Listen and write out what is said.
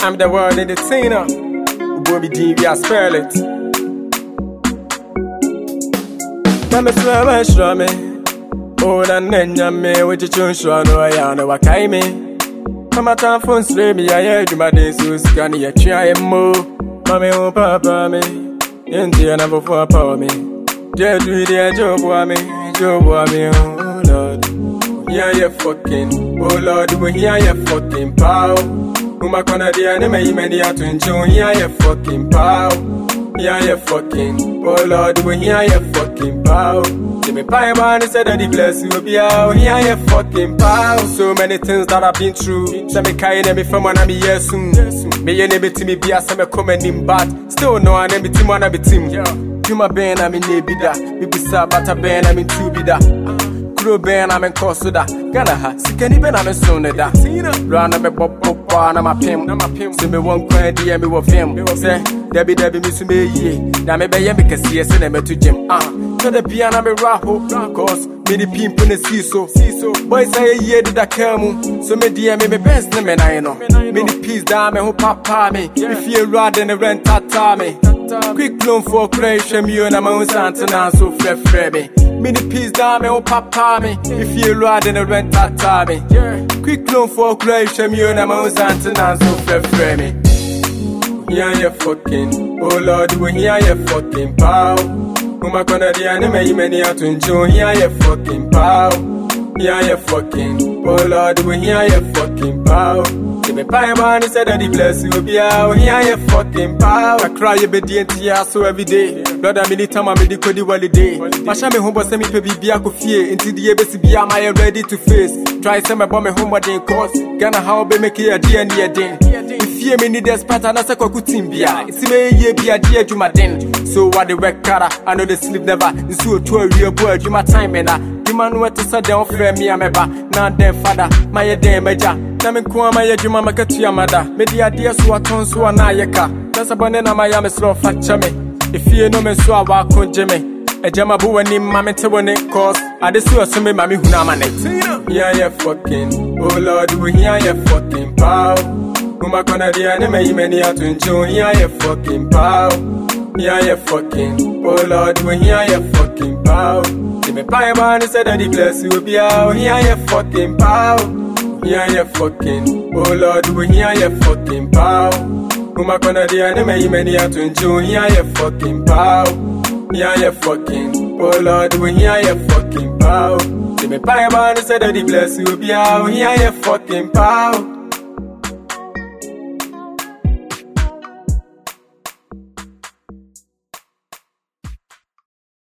I'm the one in the Tina. Bobby D, we are spell it. Mama Slava Shrame. Oh, and then you may with your chun shano, I know what I mean. Mama time phone slave me, I heard you my days, so scanny, a try and move. Mammy, oh, papa, me. Indian number for power me. Dear, do the job, me. Job, me, oh, Lord. Yeah, you fucking. Oh, Lord, we hear you fucking pow. Uma kona di anime many to enjoy. Yeah, you fucking pow. Yeah, you fucking. Oh, Lord, we hear you fucking pow. Jimmy Pie Man said that he bless you, be out. Yeah, you fucking pow. So many things that I've been through. Some kind of me from one of me, yes, soon. Me and me to me be a some comment in bad. Still no, I never team, one of me team. You my band, I'm in Nebida. Me be Sabata band, I'm in Tubida. Ben, I'm in Costa, Ganaha, Sikani Ben, I'm in Sonada. Run a bob, and I'm a pim. See me one cry, dear me with him. Say, Debbie, Miss Me, now maybe I make a CS and I'm to Jim. To the piano, I'm a raffle, cause me the pimp in the so. Boys say, yeah, did I come? So me dear me best name, and I know. Many peace down, me who papa me. If you're rather than a rent at me. Quick loan for creation, you and I'm on Santa, so fair me. Mini peace down, me, oh papa me. If you're rather than a rent at me. Quick loan for creation, you and I'm on Santa, so fair me. Yeah, you fucking. Oh Lord, we hear you fucking pow. Uma kona di anime, many out to enjoy. Yeah, you fucking pow. Yeah, you fucking. Oh Lord, we hear you fucking pow. Me pie man said that he bless you, be out. Yeah, you fucking pow. I cry you be the so every day. Brother, me the time I me the cody holiday. Masha me home, but send me pe be a fear. Into the ABC be am I ready to face. Try send my bomb home what they cause. Gonna how be make it a DNA den. If you me need this pattern, I say ko kutim bia. It's me ye be a dear Juma den. So what the work cara, I know they sleep never. It's so to a real boy, you my time and you man went to sit down for me, I'm ever. Now then father, my day major. Nami kuwa my Juma makatu ya mada. Medi idea so a ton so na yeka. That's a banana my am slow fracture me. If you know me so I walk on Jimmy. A jama boo and him mammy to one it cause. I just saw some mammy who namanate. Yeah, you fucking. Oh Lord, we hear you fucking pow. Uma kona di anime many out to enjoy. Yeah, you fucking pow. Yeah, you fucking. Oh Lord, we hear you fucking pow. Jimmy Pie Man said that he bless you, be out. Yeah, you fucking pow. Yeah, you fucking. Oh Lord, we hear you fucking pow. Uma kona di anime many out to enjoy. Yeah, you fucking pow. Yeah, you fucking. Oh Lord, we hear you fucking pow. Jimmy Pie Man said that he bless you, be out. Yeah, you fucking pow.